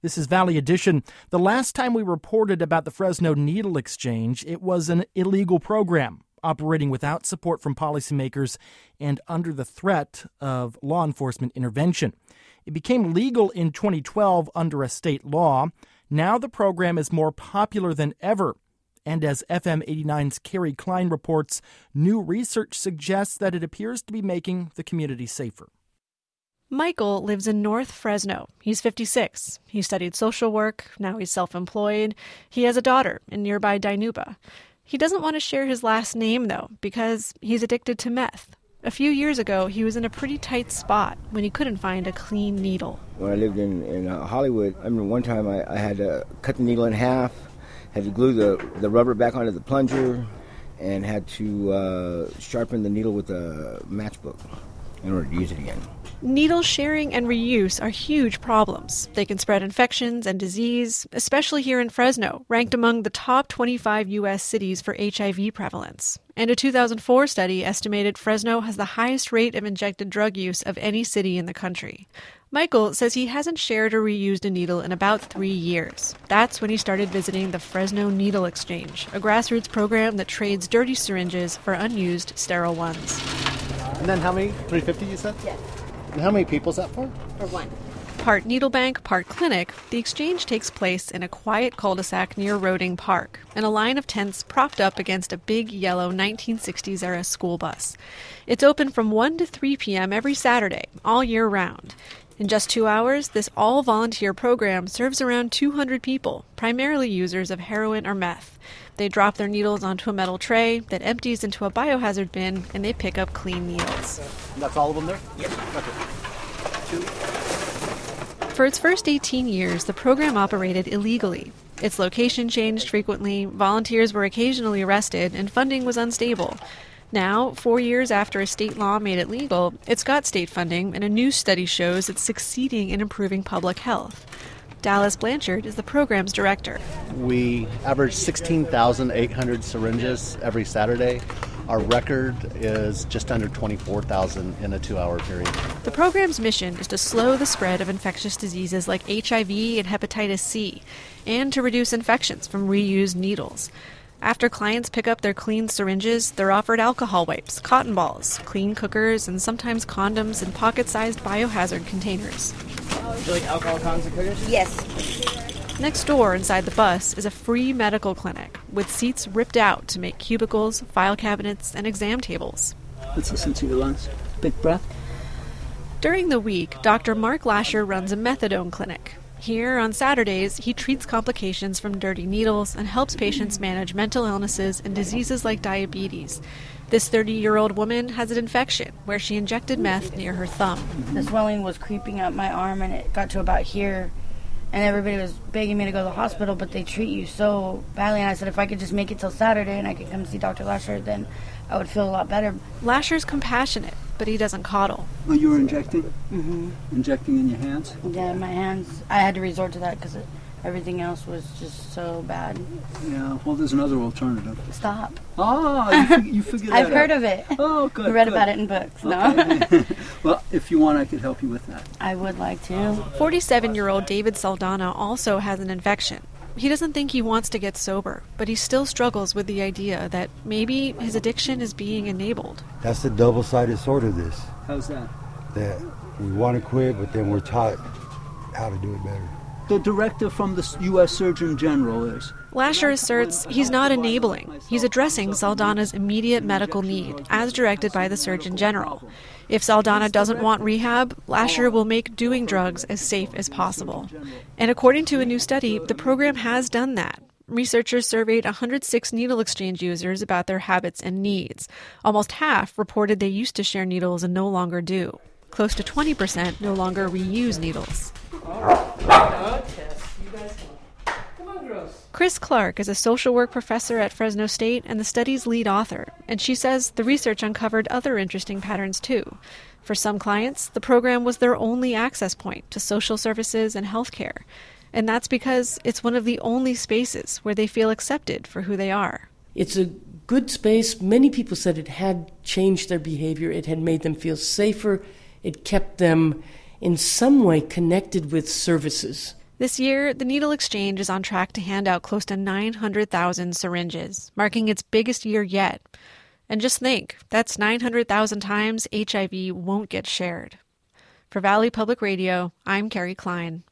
This is Valley Edition. The last time we reported about the Fresno Needle Exchange, it was an illegal program operating without support from policymakers and under the threat of law enforcement intervention. It became legal in 2012 under a state law. Now the program is more popular than ever. And as FM 89's Carrie Klein reports, new research suggests that it appears to be making the community safer. Michael lives in North Fresno. He's 56. He studied social work. Now he's self-employed. He has a daughter in nearby Dinuba. He doesn't want to share his last name, though, because he's addicted to meth. A few years ago, he was in a pretty tight spot when he couldn't find a clean needle. When I lived in Hollywood, I remember one time I had to cut the needle in half, had to glue the rubber back onto the plunger, and had to sharpen the needle with a matchbook in order to use it again. Needle sharing and reuse are huge problems. They can spread infections and disease, especially here in Fresno, ranked among the top 25 U.S. cities for HIV prevalence. And a 2004 study estimated Fresno has the highest rate of injected drug use of any city in the country. Michael says he hasn't shared or reused a needle in about 3 years. That's when he started visiting the Fresno Needle Exchange, a grassroots program that trades dirty syringes for unused sterile ones. And then how many? 350 you said? Yes. And how many people is that for? For one. Part needle bank, part clinic, the exchange takes place in a quiet cul-de-sac near Roding Park, in a line of tents propped up against a big yellow 1960s-era school bus. It's open from 1 to 3 p.m. every Saturday, all year round. In just 2 hours, this all-volunteer program serves around 200 people, primarily users of heroin or meth. They drop their needles onto a metal tray that empties into a biohazard bin, and they pick up clean needles. And that's all of them there? Yes. Okay. 2. For its first 18 years, the program operated illegally. Its location changed frequently, volunteers were occasionally arrested, and funding was unstable. Now, 4 years after a state law made it legal, it's got state funding, and a new study shows it's succeeding in improving public health. Dallas Blanchard is the program's director. We average 16,800 syringes every Saturday. Our record is just under 24,000 in a 2-hour period. The program's mission is to slow the spread of infectious diseases like HIV and hepatitis C, and to reduce infections from reused needles. After clients pick up their clean syringes, they're offered alcohol wipes, cotton balls, clean cookers, and sometimes condoms in pocket-sized biohazard containers. Would you like alcohol cones and cookers? Yes. Next door, inside the bus, is a free medical clinic with seats ripped out to make cubicles, file cabinets, and exam tables. Let's listen to your lungs. Big breath. During the week, Dr. Mark Lasher runs a methadone clinic. Here, on Saturdays, he treats complications from dirty needles and helps patients manage mental illnesses and diseases like diabetes. This 30-year-old woman has an infection where she injected meth near her thumb. The swelling was creeping up my arm, and it got to about here. And everybody was begging me to go to the hospital, but they treat you so badly. And I said if I could just make it till Saturday and I could come see Dr. Lasher, then I would feel a lot better. Lasher's compassionate, but he doesn't coddle. Oh, you were injecting? Mm-hmm. Injecting in your hands? Yeah, in my hands. I had to resort to that because everything else was just so bad. Yeah, well, there's another alternative. Stop. Oh, you figured that out. I've heard of it. Oh, good. I read about it in books, no? Okay. Well, if you want, I could help you with that. I would like to. 47-year-old David Saldana also has an infection. He doesn't think he wants to get sober, but he still struggles with the idea that maybe his addiction is being enabled. That's the double-sided sword of this. How's that? That we want to quit, but then we're taught how to do it better. The directive from the U.S. Surgeon General is... Lasher asserts he's not enabling. He's addressing Saldana's immediate medical need, as directed by the Surgeon General. If Saldana doesn't want rehab, Lasher will make doing drugs as safe as possible. And according to a new study, the program has done that. Researchers surveyed 106 needle exchange users about their habits and needs. Almost half reported they used to share needles and no longer do. Close to 20% no longer reuse needles. Chris Clark is a social work professor at Fresno State and the study's lead author, and she says the research uncovered other interesting patterns too. For some clients, the program was their only access point to social services and healthcare, and that's because it's one of the only spaces where they feel accepted for who they are. It's a good space. Many people said it had changed their behavior. It had made them feel safer. It kept them in some way connected with services. This year, the Needle Exchange is on track to hand out close to 900,000 syringes, marking its biggest year yet. And just think, that's 900,000 times HIV won't get shared. For Valley Public Radio, I'm Carrie Klein.